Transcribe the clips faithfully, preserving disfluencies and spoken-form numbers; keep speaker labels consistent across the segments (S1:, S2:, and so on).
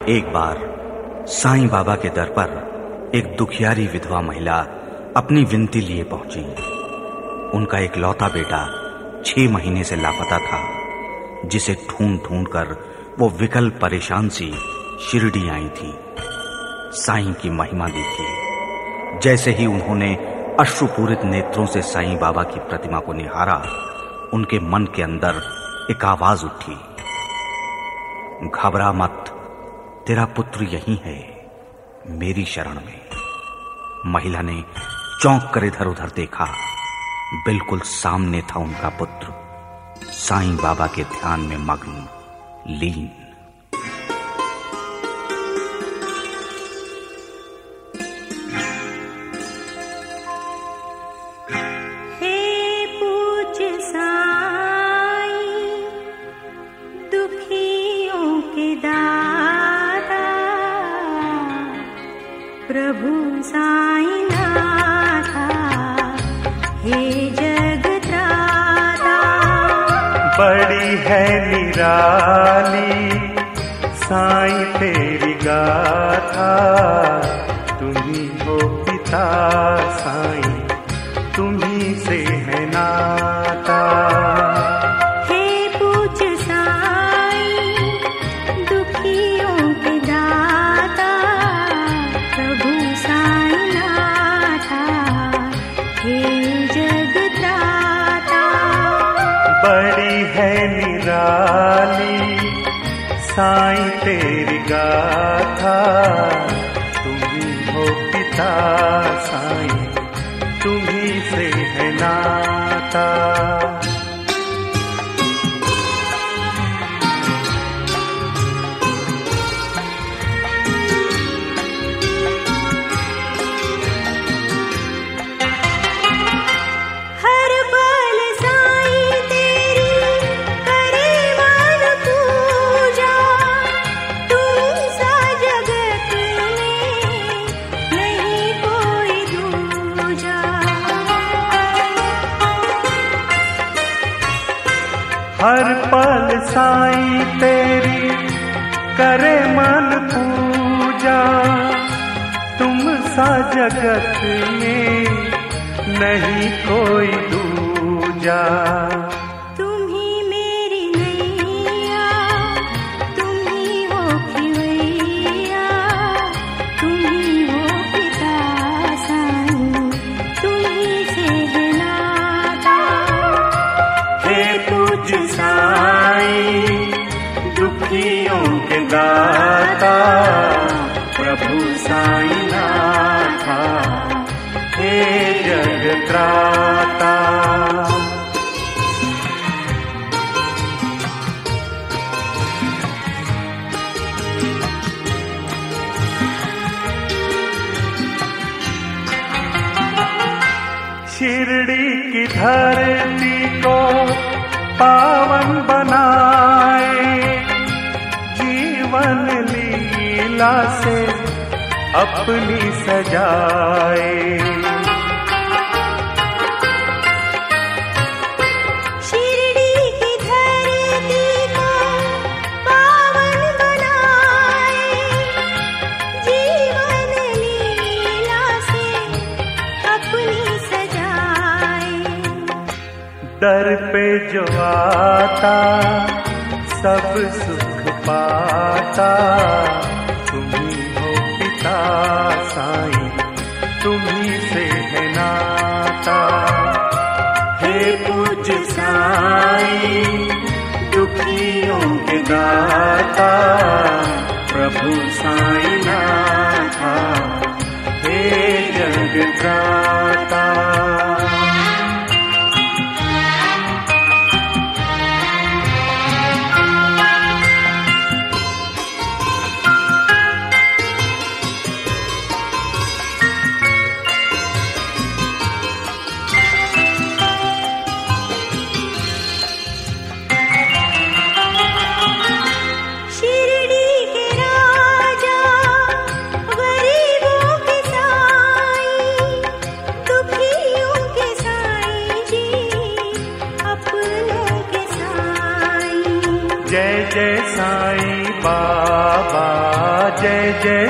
S1: एक बार साईं बाबा के दर पर एक दुखियारी विधवा महिला अपनी विनती लिए पहुंची। उनका एक लौता बेटा छह महीने से लापता था, जिसे ढूंढ ढूंढ कर वो विकल परेशान सी शिरडी आई थी। साईं की महिमा देखी। जैसे ही उन्होंने अश्रुपूरित नेत्रों से साईं बाबा की प्रतिमा को निहारा, उनके मन के अंदर एक आवाज उठी, घबरा मत, तेरा पुत्र यहीं है, मेरी शरण में। महिला ने चौंक कर इधर उधर देखा। बिल्कुल सामने था उनका पुत्र, साईं बाबा के ध्यान में मग्न, लीन।
S2: प्रभु साईं नाथा, हे जगत्राता।
S3: बड़ी है निराली साईं तेरी गाथा, तुम्ही हो पिता साईं, तुम्ही से है नाता। बड़ी है निराली साईं तेरी गाथा, तुम्ही हो पिता साईं, तुम्ही से है नाता। हर पल साईं तेरी करे मन पूजा, तुम सा जगत में नहीं कोई दूजा।
S2: तुम ही मेरी नैया, तुम ही हो खिवैया, तुम ही हो पिता साईं, तुम ही से है नाता।
S3: हे पूज साईं दुखियों के दाता, प्रभु साईं नाथा, हे जगत्राता। शिरडी की धरती को पावन बनाए, जीवन लीला से अपनी सजाए।
S2: शिरडी की धरती को पावन बनाए, जीवन लीला से अपनी सजाए।
S3: दर पे जो आता सब सुख पाता, तुम्ही हो पिता साईं, तुम्ही से है नाता। हे पूज साईं दुखियों के दाता, प्रभु साईं नाथा, हे जगत्राता। जय जय साईं बाबा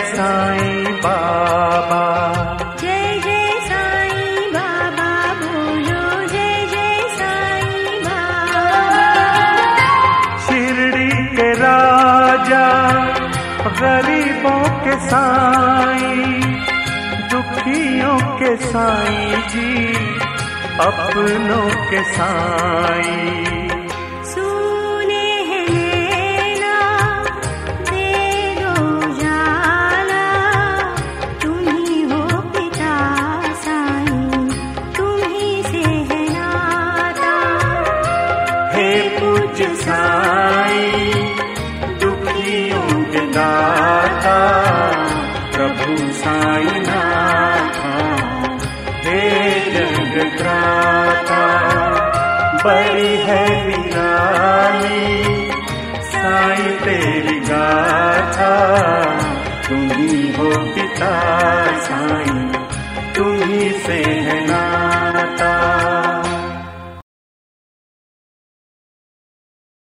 S3: साईं बाबा,
S2: जय जय साईं बाबा बोलो, जय जय साईं बाबा।
S3: शिरडी के राजा गरीबों के साईं, दुखियों के साईं जी, अपनों के साईं।
S2: सुने हैं नैना, दे दो जाला, तुम ही हो पिता साईं, तुम ही से है नाता।
S3: हे पूज्य साईं, दुखियों के दाता, प्रभु साईं नाथा, हे जगत्राता। बड़ी है निराली साईं तेरी गाथा, तुम ही हो पिता साईं, तुम ही से है ना